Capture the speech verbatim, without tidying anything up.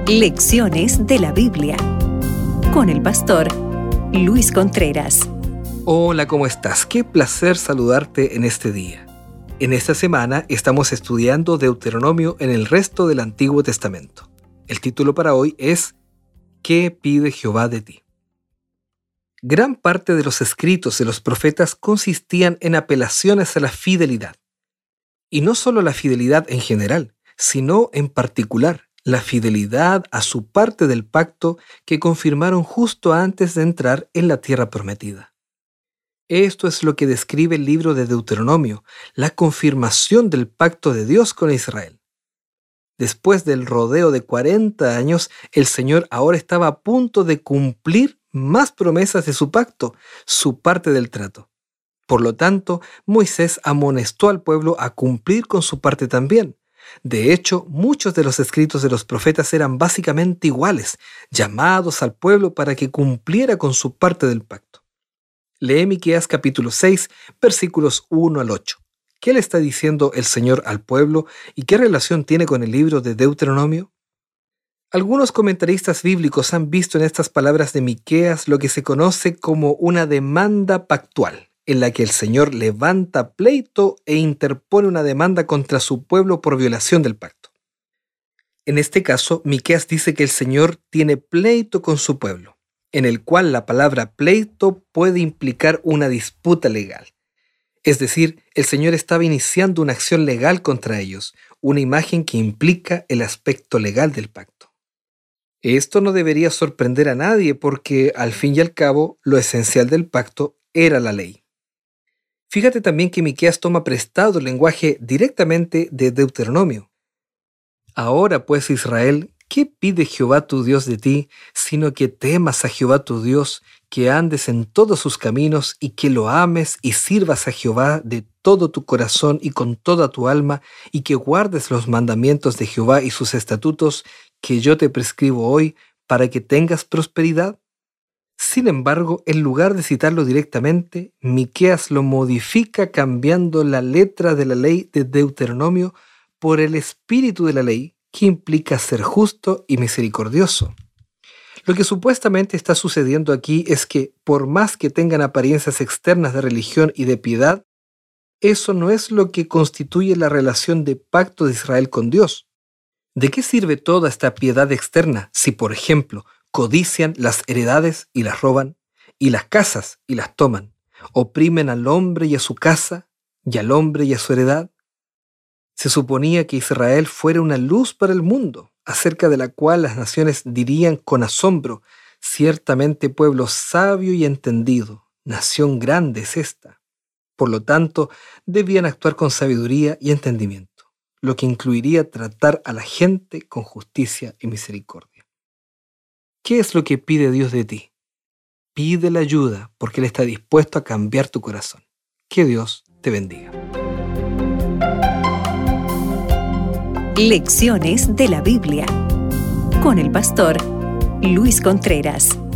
Lecciones de la Biblia con el pastor Luis Contreras. Hola, ¿cómo estás? Qué placer saludarte en este día. En esta semana estamos estudiando Deuteronomio en el resto del Antiguo Testamento. El título para hoy es ¿Qué pide Jehová de ti? Gran parte de los escritos de los profetas consistían en apelaciones a la fidelidad. Y no solo la fidelidad en general, sino en particular la fidelidad a su parte del pacto que confirmaron justo antes de entrar en la tierra prometida. Esto es lo que describe el libro de Deuteronomio, la confirmación del pacto de Dios con Israel. Después del rodeo de cuarenta años, el Señor ahora estaba a punto de cumplir más promesas de su pacto, su parte del trato. Por lo tanto, Moisés amonestó al pueblo a cumplir con su parte también. De hecho, muchos de los escritos de los profetas eran básicamente iguales, llamados al pueblo para que cumpliera con su parte del pacto. Lee Miqueas capítulo seis, versículos uno al ocho. ¿Qué le está diciendo el Señor al pueblo y qué relación tiene con el libro de Deuteronomio? Algunos comentaristas bíblicos han visto en estas palabras de Miqueas lo que se conoce como una demanda pactual, en la que el Señor levanta pleito e interpone una demanda contra su pueblo por violación del pacto. En este caso, Miqueas dice que el Señor tiene pleito con su pueblo, en el cual la palabra pleito puede implicar una disputa legal. Es decir, el Señor estaba iniciando una acción legal contra ellos, una imagen que implica el aspecto legal del pacto. Esto no debería sorprender a nadie porque, al fin y al cabo, lo esencial del pacto era la ley. Fíjate también que Miqueas toma prestado el lenguaje directamente de Deuteronomio. Ahora pues, Israel, ¿qué pide Jehová tu Dios de ti, sino que temas a Jehová tu Dios, que andes en todos sus caminos y que lo ames y sirvas a Jehová de todo tu corazón y con toda tu alma, y que guardes los mandamientos de Jehová y sus estatutos que yo te prescribo hoy para que tengas prosperidad? Sin embargo, en lugar de citarlo directamente, Miqueas lo modifica cambiando la letra de la ley de Deuteronomio por el espíritu de la ley, que implica ser justo y misericordioso. Lo que supuestamente está sucediendo aquí es que, por más que tengan apariencias externas de religión y de piedad, eso no es lo que constituye la relación de pacto de Israel con Dios. ¿De qué sirve toda esta piedad externa si, por ejemplo, codician las heredades y las roban, y las casas y las toman, oprimen al hombre y a su casa, y al hombre y a su heredad? Se suponía que Israel fuera una luz para el mundo, acerca de la cual las naciones dirían con asombro: ciertamente pueblo sabio y entendido, nación grande es esta. Por lo tanto, debían actuar con sabiduría y entendimiento, lo que incluiría tratar a la gente con justicia y misericordia. ¿Qué es lo que pide Dios de ti? Pide la ayuda porque Él está dispuesto a cambiar tu corazón. Que Dios te bendiga. Lecciones de la Biblia con el pastor Luis Contreras.